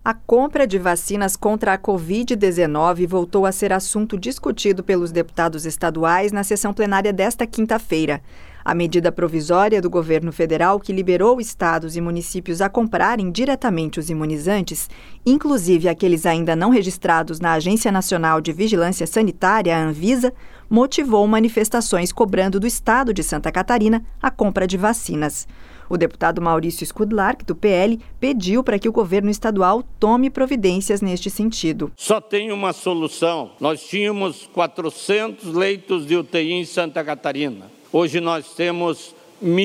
A compra de vacinas contra a Covid-19 voltou a ser assunto discutido pelos deputados estaduais na sessão plenária desta quinta-feira. A medida provisória do governo federal que liberou estados e municípios a comprarem diretamente os imunizantes, inclusive aqueles ainda não registrados na Agência Nacional de Vigilância Sanitária, a Anvisa, motivou manifestações cobrando do estado de Santa Catarina a compra de vacinas. O deputado Maurício Skudlark, do PL, pediu para que o governo estadual tome providências neste sentido. Só tem uma solução. Nós tínhamos 400 leitos de UTI em Santa Catarina. Hoje nós temos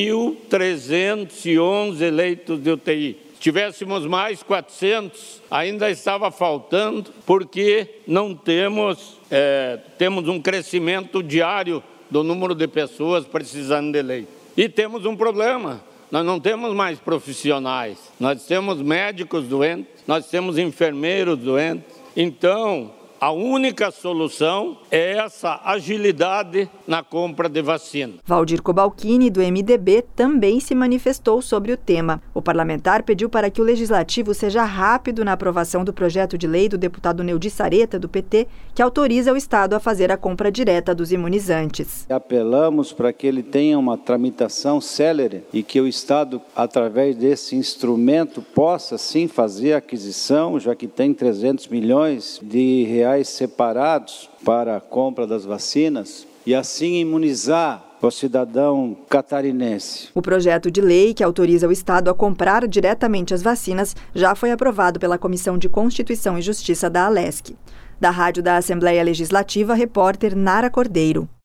1.311 leitos de UTI. Se tivéssemos mais 400, ainda estava faltando, porque não temos um crescimento diário do número de pessoas precisando de leito. E temos um problema. Nós não temos mais profissionais, nós temos médicos doentes, nós temos enfermeiros doentes. Então, a única solução é essa agilidade na compra de vacina. Valdir Cobalcini, do MDB, também se manifestou sobre o tema. O parlamentar pediu para que o legislativo seja rápido na aprovação do projeto de lei do deputado Neudi Sareta, do PT, que autoriza o Estado a fazer a compra direta dos imunizantes. Apelamos para que ele tenha uma tramitação célere e que o Estado, através desse instrumento, possa sim fazer a aquisição, já que tem 300 milhões de reais separados para a compra das vacinas e assim imunizar o cidadão catarinense. O projeto de lei que autoriza o Estado a comprar diretamente as vacinas já foi aprovado pela Comissão de Constituição e Justiça da ALESC. Da Rádio da Assembleia Legislativa, repórter Nara Cordeiro.